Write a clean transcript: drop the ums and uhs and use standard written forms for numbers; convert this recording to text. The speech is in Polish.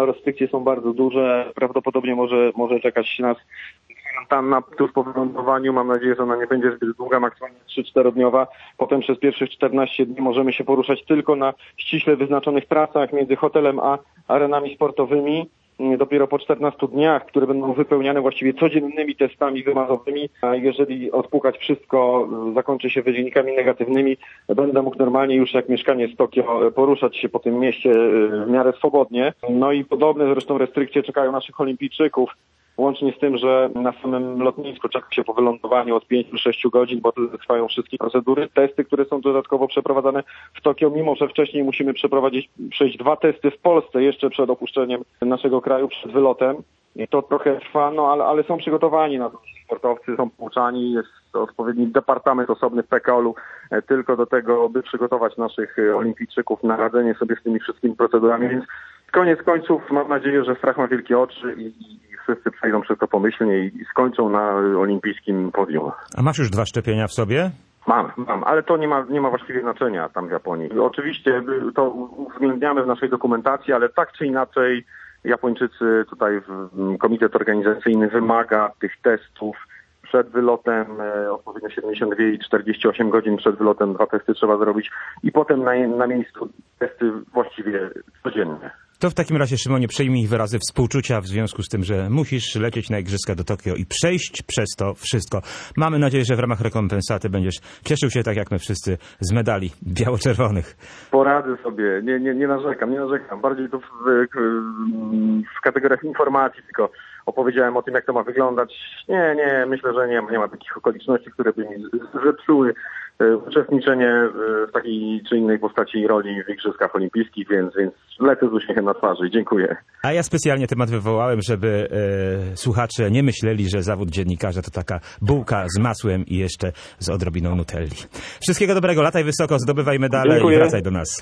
No, restrykcje są bardzo duże, prawdopodobnie może czekać nas kwarantanna tuż po wylądowaniu. Mam nadzieję, że ona nie będzie zbyt długa, maksymalnie 3-4-dniowa. Potem przez pierwszych 14 dni możemy się poruszać tylko na ściśle wyznaczonych trasach między hotelem a arenami sportowymi. Dopiero po 14 dniach, które będą wypełniane właściwie codziennymi testami wymazowymi, a jeżeli odpukać wszystko zakończy się wynikami negatywnymi, będę mógł normalnie już jak mieszkaniec Tokio poruszać się po tym mieście w miarę swobodnie. No i podobne zresztą restrykcje czekają naszych olimpijczyków. Łącznie z tym, że na samym lotnisku czeka się po wylądowaniu od 5 do 6 godzin, bo trwają wszystkie procedury, testy, które są dodatkowo przeprowadzane w Tokio, mimo że wcześniej musimy przejść 2 testy w Polsce jeszcze przed opuszczeniem naszego kraju, przed wylotem. I to trochę trwa, no ale są przygotowani na to. Sportowcy są pouczani, jest odpowiedni departament osobny w PKOL-u tylko do tego, by przygotować naszych olimpijczyków na radzenie sobie z tymi wszystkimi procedurami, więc koniec końców mam nadzieję, że strach ma wielkie oczy i wszyscy przejdą przez to pomyślnie i skończą na olimpijskim podium. A masz już 2 szczepienia w sobie? Mam, ale to nie ma właściwie znaczenia tam w Japonii. Oczywiście to uwzględniamy w naszej dokumentacji, ale tak czy inaczej Japończycy, tutaj komitet organizacyjny wymaga tych testów przed wylotem, odpowiednio 72 i 48 godzin przed wylotem 2 testy trzeba zrobić i potem na miejscu testy właściwie codziennie. To w takim razie, Szymonie, przyjmij wyrazy współczucia w związku z tym, że musisz lecieć na Igrzyska do Tokio i przejść przez to wszystko. Mamy nadzieję, że w ramach rekompensaty będziesz cieszył się tak jak my wszyscy z medali biało-czerwonych. Poradzę sobie, nie narzekam. Bardziej to w kategoriach informacji tylko opowiedziałem o tym, jak to ma wyglądać. Nie, myślę, że nie ma takich okoliczności, które by mi zepsuły uczestniczenie w takiej czy innej postaci i roli w Igrzyskach Olimpijskich, więc lecę z uśmiechem na twarzy. Dziękuję. A ja specjalnie temat wywołałem, żeby słuchacze nie myśleli, że zawód dziennikarza to taka bułka z masłem i jeszcze z odrobiną nutelli. Wszystkiego dobrego, lataj wysoko, zdobywaj medale. Dziękuję. I wracaj do nas.